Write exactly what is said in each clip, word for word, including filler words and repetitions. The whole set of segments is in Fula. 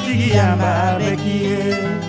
tigi yamba bekiye.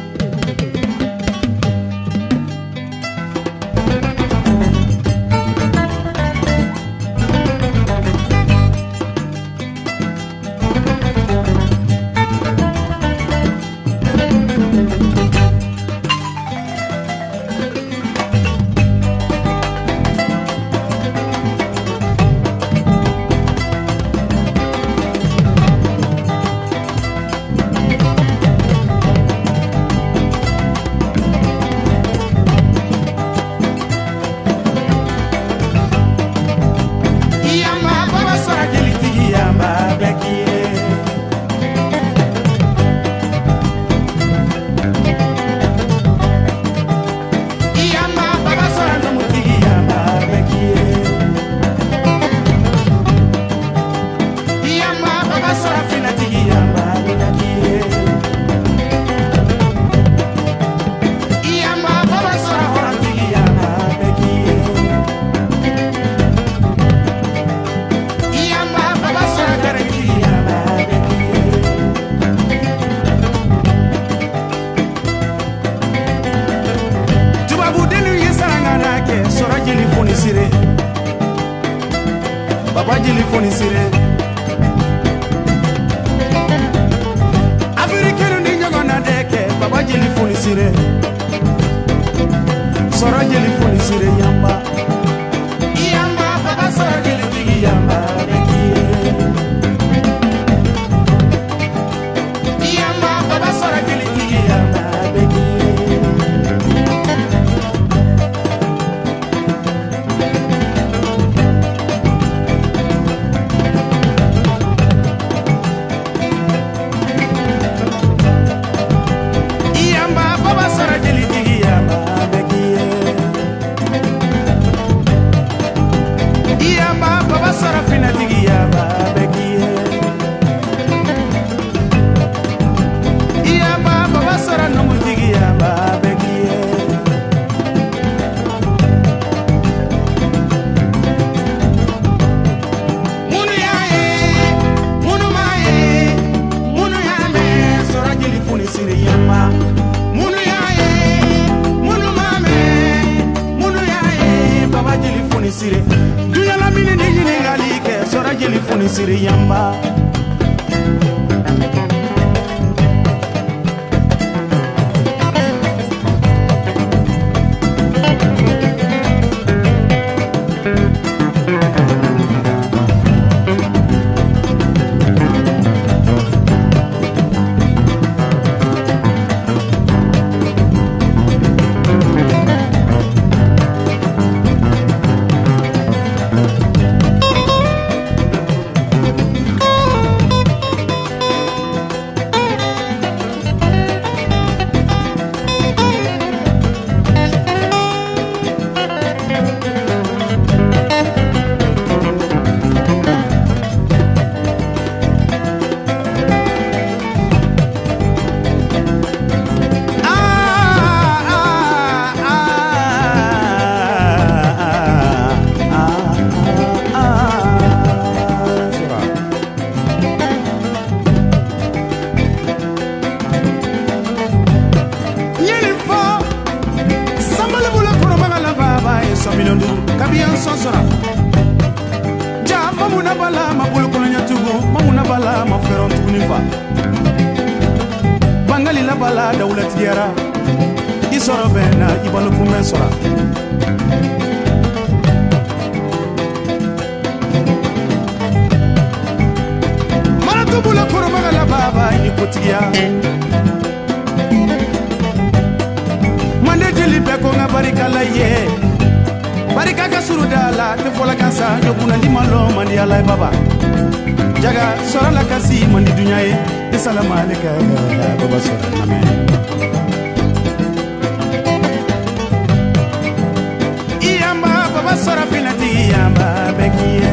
Baba jili foni sire Afrikenu ni nyogo na deke Baba jili foni sire Sora jili foni sire yamba Yamba baba sora jili tigi yamba bekiye Yamba baba sora jili tigi yamba bekiye Sire dunya la mini ni ni ngali ke sora jeli foni sire yamba Kabiyan sonsora ja mamuna bala mabulu kolonya tugu mamuna bala maferon tuguni fa bangali la bala dawlat yara isoro bena ibalo kumen sora mara tubula koro magala baba ni kotiya mande jeli be ko ngabari kala ye barika ka surudala te fola kansa nyokuna limalo mandi alay baba jaga sora la kasi mandi dunyaye assalamu alayka baba sora amen iyamba baba sora finati yamba bekiye